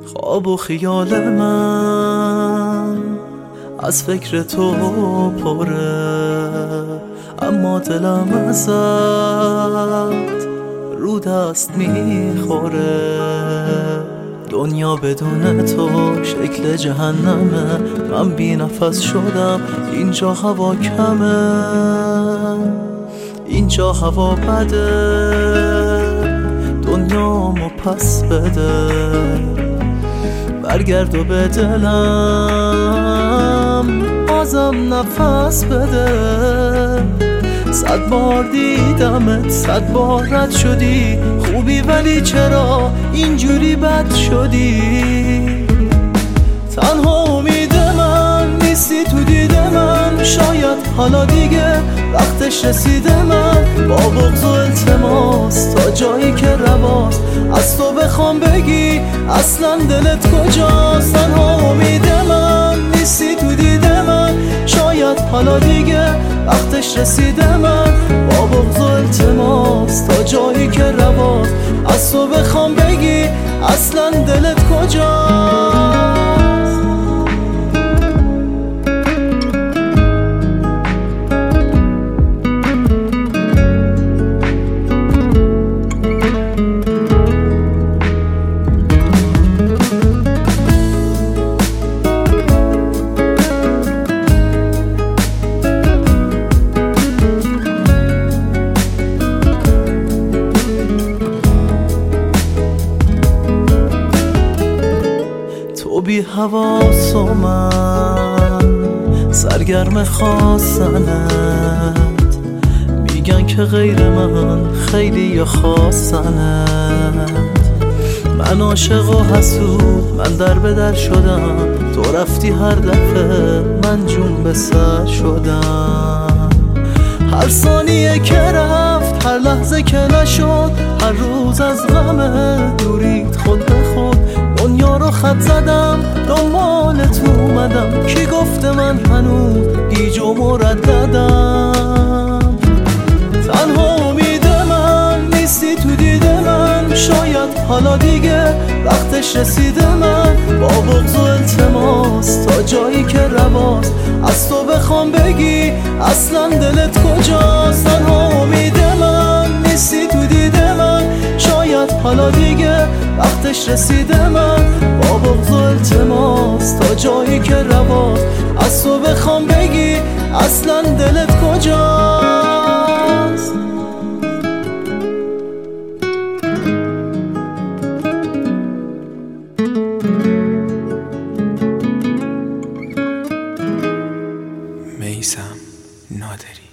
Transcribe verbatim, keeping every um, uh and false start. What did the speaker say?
خواب و خیال من از فکر تو پره، اما دلم ازت رو دست میخوره. دنیا بدون تو شکل جهنمه، من بی نفس شدم، اینجا هوا کمه، اینجا هوا بده، دنیامو پس بده. برگرد و به دلم بازم نفس بده. صد بار دیدمت، صد بار رد شدی، خوبی ولی چرا اینجوری بد شدی؟ تنها امید من نیستی تو دید من، شاید حالا دیگه وقتش رسیده من با بغض و التماس تا جایی که رواست از تو بخوام بگی اصلا دلت کجاست. تنها امید من نیستی تو دید من، شاید حالا دیگه وقتش رسیده من با بغض و التماس تا جایی که رواست از تو بخوام بگی اصلا دلت کجاست. تو بی حواس و من سرگرم خواستنت، میگن که غیر من خیلی خواستنت. من عاشق و حسود، من در به در شدم، تو رفتی هر دفعه من جون به سر شدم. هر ثانیه که رفت، هر لحظه که نشد، هر روز از غم دورید خود به خود دنیا رو خط زدم، دنبالت اومدم، کی گفته من هنوز گیج و مرددم؟ تنها امید من نیستی تو دید من، شاید حالا دیگه وقتش رسیده من با بغض و التماس تا جایی که رواست از تو بخوام بگی اصلا دلت کجاست. تنها امید من نیستی تو دید من، شاید حالا دیگه وقتش رسیده من با بغض و التماس تا جایی که رواست از تو بخوام بگی اصلا دلت کجاست. میثم نادری.